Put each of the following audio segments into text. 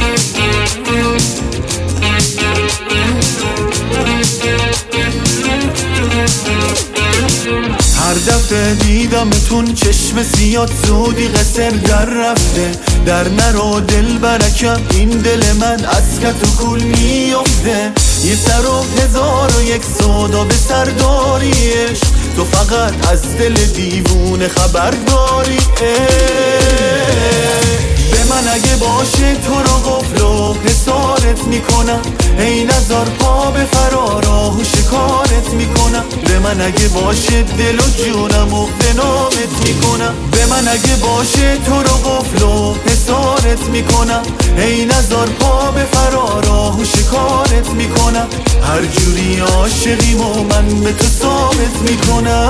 هر دفعه دیدمتون چشم سیاد زودی قصر در رفته. در نرو دل برکم، این دل من از کت و کول میفته. یه سر و 1001 سودا به سر داریش، تو فقط از دل دیوونه خبر داری. به من اگه باشه تو رو قفل و حسارت میکنم، ای نزار پا به فراراه و شکارت میکنم. به من اگه باشه دل و جونم و به نامت میکنم. به من اگه باشه تو رو قفل و حسارت میکنم، ای نزار پا به فراراه و شکارت میکنم. هر جوری عاشقیم و من به تو ثابت میکنم.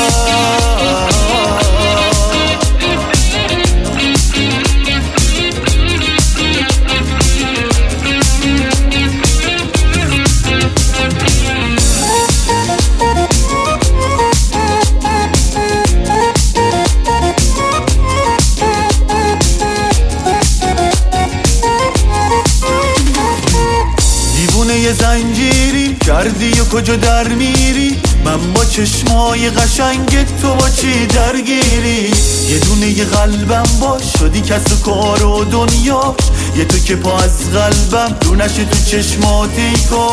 یه زنجیری کردی و کجا در میری؟ من با چشمای قشنگ تو با چی درگیری؟ یه دونه یه قلبم باش شدی کس و کار و دنیاش. یه تو که پا از قلبم رو نشه تو چشماتی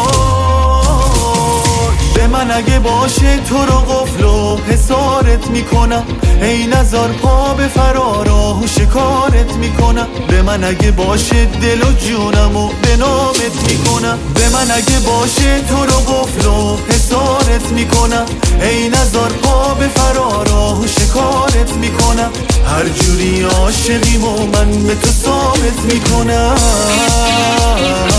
کار. به من اگه باشه تو رو قفل و حسارت میکنم، ای نزار پا به فراراه و شکارت میکنم. به من اگه باشه دل و جونم و به نامت میکنم. به من اگه باشه تو رو قفل و حسارت میکنم، ای نزار پا به فراراه و شکارت میکنم. هر جوری عاشقیم و من به تو ثابت میکنم.